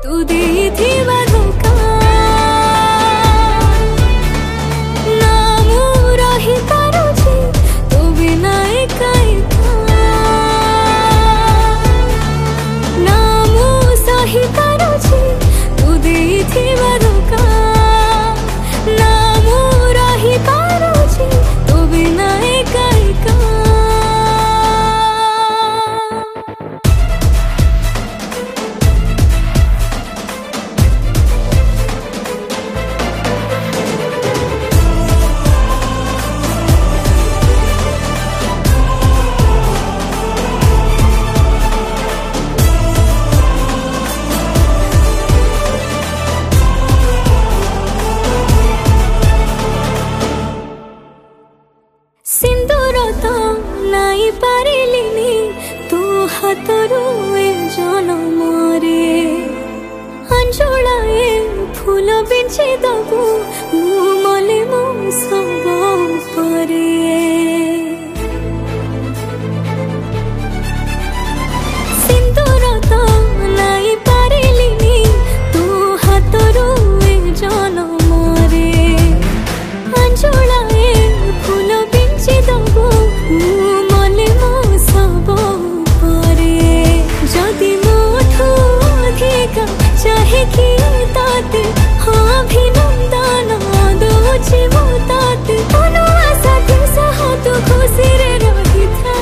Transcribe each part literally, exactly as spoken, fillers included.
तू देथिबा धोखा ना मु रही पारुछि तू बिना एका एका ना मु सही पारुछि तू देथिबा धोखा ना मु रही पारुछि तू बिना एका एका। सिंदूर तो नाई पारिलिनी तू हाथरू ए जनम रे अंजुलाए फूल बिछे दबु मु मले मो सब परे। सिंदूर तो नाई पारिलिनी तू हाथरू ए जनम रे अंजुलाए फूल दबो मु मले मो सब परे। जदि मोठू अधिका चाहे कि ताते हाँ अभिनंदन दौछि मो ताते अनुआ साथी सह तू खुशी रे रही था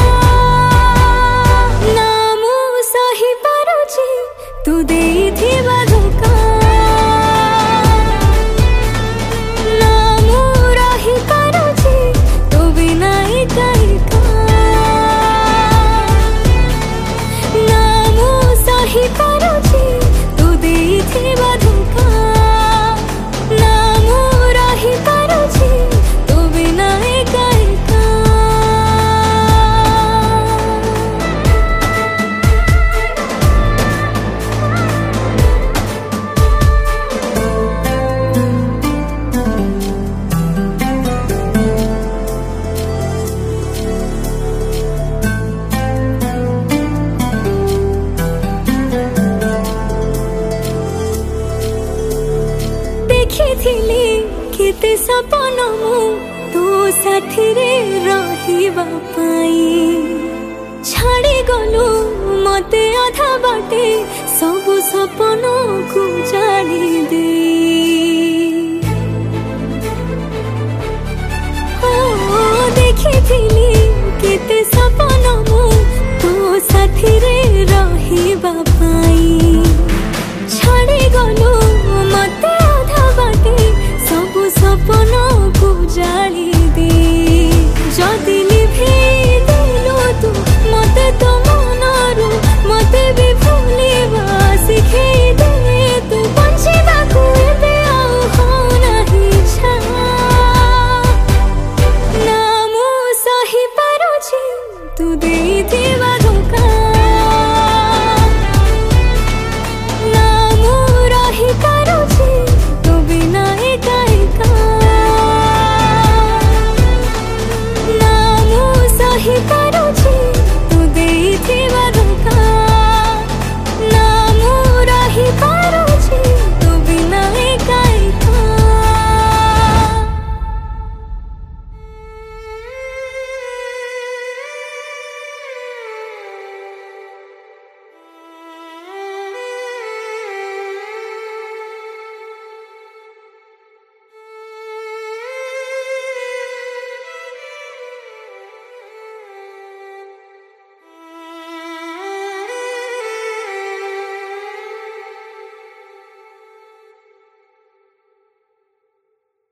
ना मु सही पारुछि तू देथिबा धोखा ना मु रही पारुछि तू बिना एका एका ना मु सही पारुछि तू देथिबा धोखा ना मु रही पारुछि तू बिना एका एका। देखिथिली केते सपन मु तो साथी रे रहिबा पाई छाड़ी गलु मते आधा बाटे